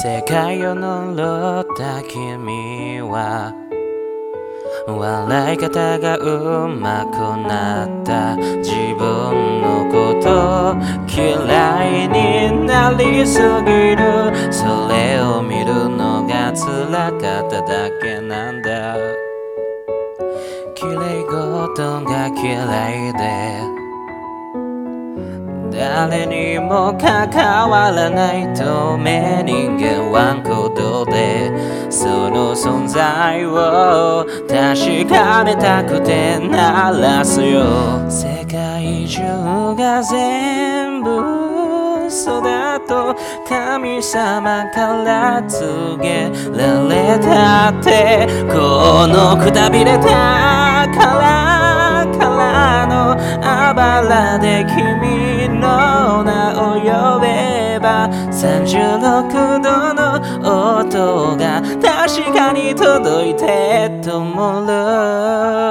世界を呪った君は笑い方がうまくなった自分のこと嫌いになりすぎるそれを見るのが辛かっただけなんだ綺麗事が嫌いで誰にも関わらない透明人間は行動でその存在を確かめたくて鳴らすよ世界中が全部嘘だと神様から告げられたってこのくたびれたからのあばらで君の名を呼べば36度の音が確かに届いて灯る